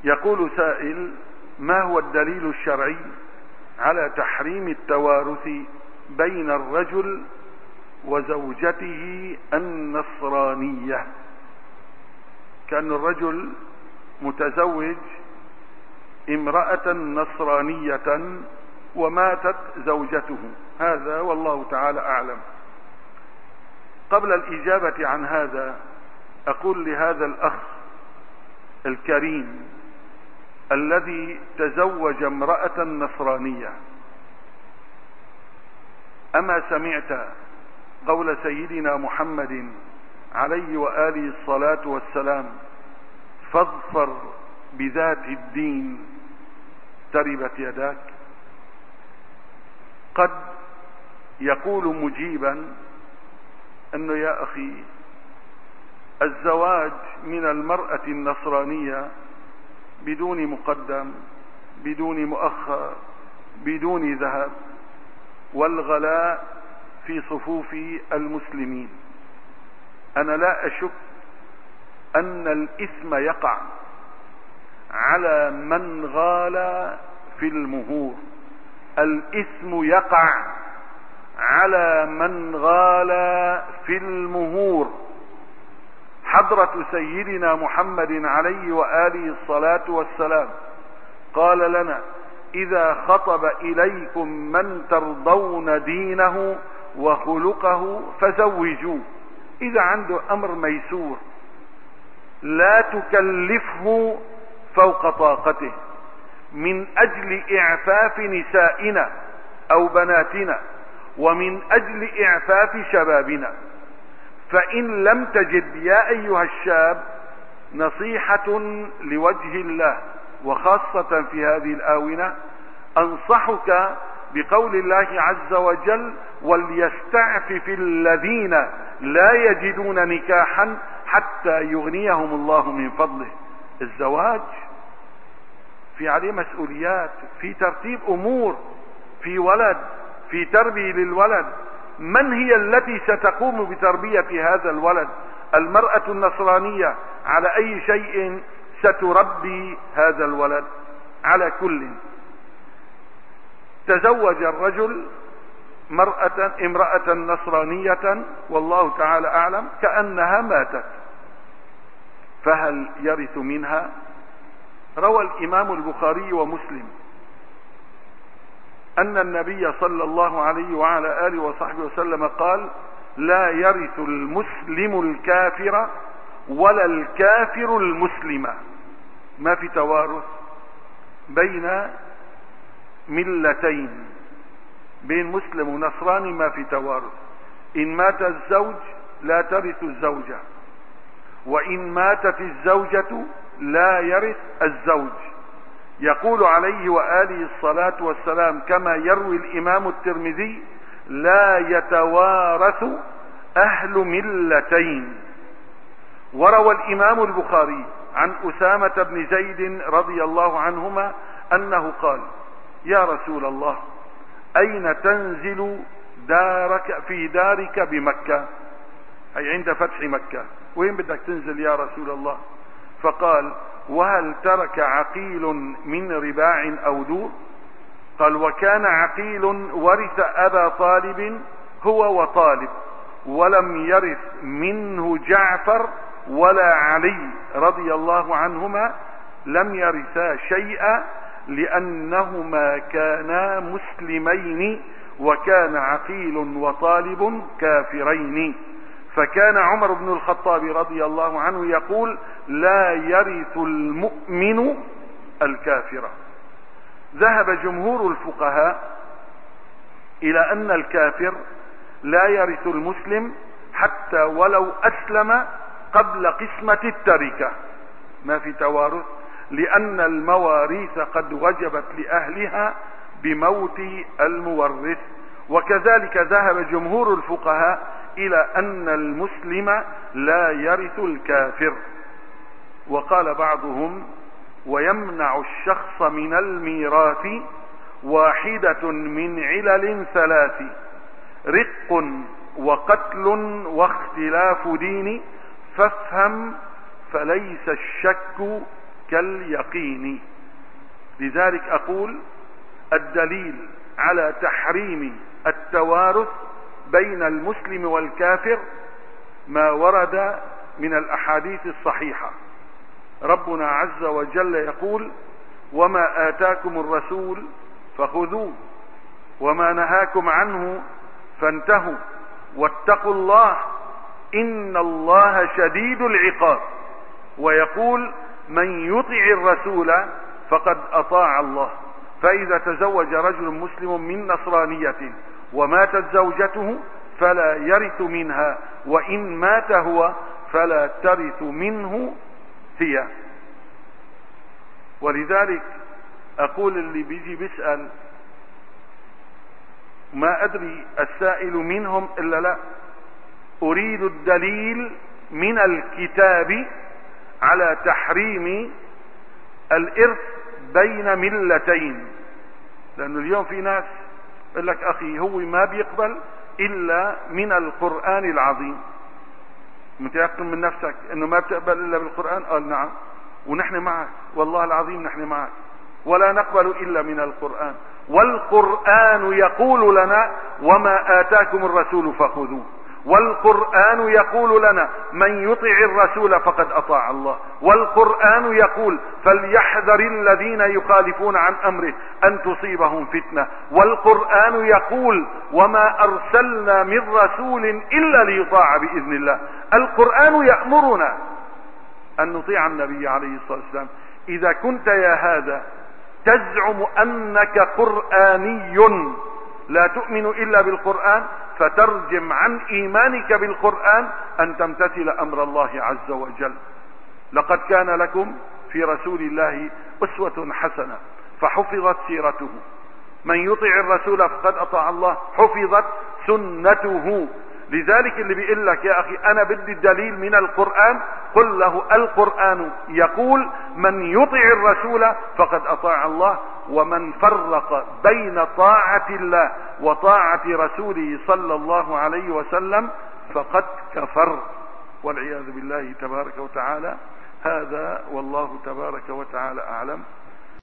يقول سائل: ما هو الدليل الشرعي على تحريم التوارث بين الرجل وزوجته النصرانية؟ كأن الرجل متزوج امرأة نصرانية وماتت زوجته، هذا والله تعالى أعلم. قبل الإجابة عن هذا أقول لهذا الأخ الكريم الذي تزوج امرأة نصرانية: أما سمعت قول سيدنا محمد عليه وآله الصلاة والسلام: فاظفر بذات الدين تربت يداك؟ قد يقول مجيبا أنه يا أخي، الزواج من المرأة النصرانية بدون مقدم، بدون مؤخر، بدون ذهب، والغلاء في صفوف المسلمين. أنا لا أشك أن الإثم يقع على من غال في المهور، الإثم يقع على من غال في المهور. حضرة سيدنا محمد عليه وآله الصلاة والسلام قال لنا: إذا خطب إليكم من ترضون دينه وخلقه فزوجوه. إذا عنده أمر ميسور لا تكلفه فوق طاقته من أجل إعفاف نسائنا أو بناتنا ومن أجل إعفاف شبابنا. فإن لم تجد يا أيها الشاب نصيحة لوجه الله، وخاصة في هذه الآونة، أنصحك بقول الله عز وجل: وليستعفف الذين لا يجدون نكاحا حتى يغنيهم الله من فضله. الزواج في عليه مسؤوليات، في ترتيب أمور، في ولد، في تربية للولد. من هي التي ستقوم بتربية هذا الولد؟ المرأة النصرانية. على أي شيء ستربي هذا الولد؟ على كل، تزوج الرجل امرأة نصرانية والله تعالى أعلم كأنها ماتت، فهل يرث منها؟ روى الإمام البخاري ومسلم أن النبي صلى الله عليه وعلى آله وصحبه وسلم قال: لا يرث المسلم الكافر ولا الكافر المسلم. ما في توارث بين ملتين، بين مسلم ونصراني ما في توارث. إن مات الزوج لا ترث الزوجة، وإن ماتت الزوجة لا يرث الزوج. يقول عليه وآله الصلاة والسلام كما يروي الإمام الترمذي: لا يتوارث أهل ملتين. وروى الإمام البخاري عن أسامة بن زيد رضي الله عنهما أنه قال: يا رسول الله، أين تنزل في دارك بمكة؟ أي عند فتح مكة، وين بدك تنزل يا رسول الله؟ فقال: وهل ترك عقيل من رباع أو دور؟ قال: وكان عقيل ورث أبا طالب هو وطالب، ولم يرث منه جعفر ولا علي رضي الله عنهما، لم يرثا شيئا لأنهما كانا مسلمين، وكان عقيل وطالب كافرين. فكان عمر بن الخطاب رضي الله عنه يقول: لا يرث المؤمن الكافر. ذهب جمهور الفقهاء إلى أن الكافر لا يرث المسلم حتى ولو أسلم قبل قسمة التركة، ما في توارث، لأن المواريث قد وجبت لأهلها بموت المورث. وكذلك ذهب جمهور الفقهاء إلى أن المسلم لا يرث الكافر. وقال بعضهم: ويمنع الشخص من الميراث واحدة من علل ثلاث: رق وقتل واختلاف دين، فافهم فليس الشك كاليقين. لذلك أقول الدليل على تحريم التوارث بين المسلم والكافر ما ورد من الأحاديث الصحيحة. ربنا عز وجل يقول: وما آتاكم الرسول فخذوه وما نهاكم عنه فانتهوا واتقوا الله إن الله شديد العقاب. ويقول: من يطع الرسول فقد أطاع الله. فإذا تزوج رجل مسلم من نصرانية وماتت زوجته فلا يرث منها، وإن مات هو فلا ترث منه هي. ولذلك أقول اللي بيجي بيسأل ما أدري السائل منهم إلا لا، أريد الدليل من الكتاب على تحريم الإرث بين ملتين. لأنه اليوم في ناس يقول لك أخي هو ما بيقبل إلا من القرآن العظيم. متيقن من نفسك أنه ما بتقبل إلا بالقرآن؟ قال نعم، ونحن معك والله العظيم نحن معك، ولا نقبل إلا من القرآن. والقرآن يقول لنا: وما آتاكم الرسول فخذوه. والقرآن يقول لنا: من يطع الرسول فقد أطاع الله. والقرآن يقول: فليحذر الذين يخالفون عن أمره أن تصيبهم فتنة. والقرآن يقول: وما أرسلنا من رسول إلا ليطاع بإذن الله. القرآن يأمرنا أن نطيع النبي عليه الصلاة والسلام. إذا كنت يا هذا تزعم أنك قرآني لا تؤمن إلا بالقرآن، فترجم عن إيمانك بالقرآن أن تمتثل أمر الله عز وجل. لقد كان لكم في رسول الله أسوة حسنة، فحفظت سيرته. من يطع الرسول فقد أطاع الله، حفظت سنته. لذلك اللي بيقول لك يا أخي أنا بدي الدليل من القرآن، قل له القرآن يقول: من يطع الرسول فقد أطاع الله. ومن فرق بين طاعة الله وطاعة رسوله صلى الله عليه وسلم فقد كفر، والعياذ بالله تبارك وتعالى. هذا والله تبارك وتعالى أعلم.